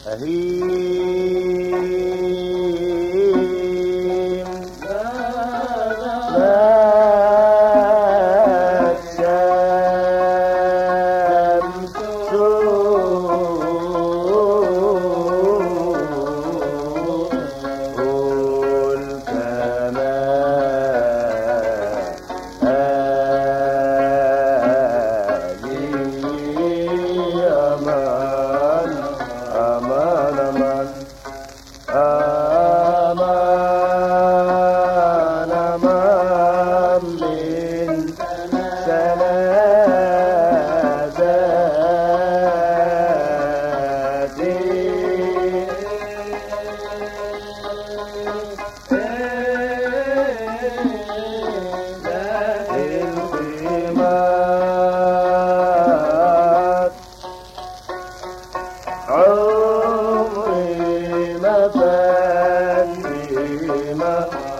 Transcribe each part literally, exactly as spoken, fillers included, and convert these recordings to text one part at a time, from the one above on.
أهيم لا الشمس قل كما أمان أمان أمان أمان من سناداتي القيمات عمري ما فانيما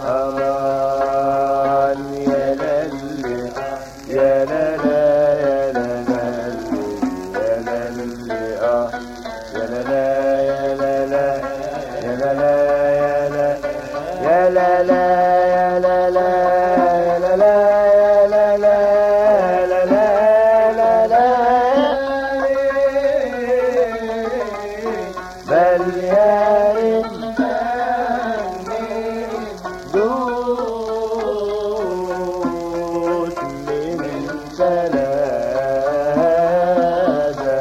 أمان يا للي يا للا يا للا يا للي آه يا للا يا للا يا للا يا للا يا للا يا للا بل يا ريتني دوت من ثلاثة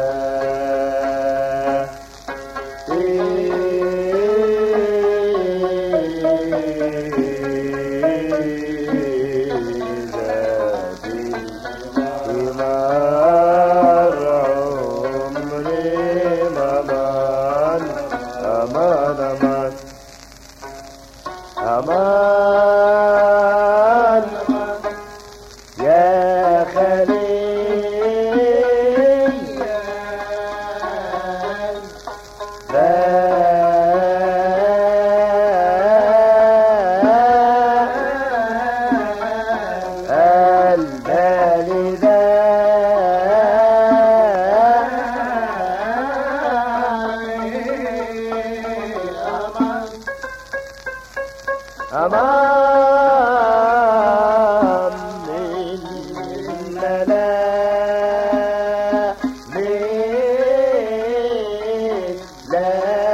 أمان أمان أمان يا خليل البالي ذا أمان من لا من لا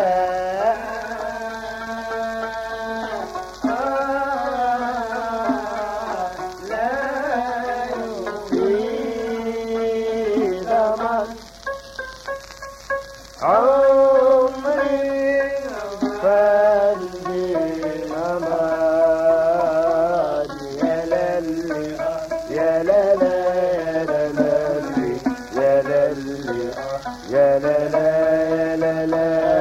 لا يفيد من عمري فالدي أمان يا للي يا للا يا للي يا للي يا للا يا للا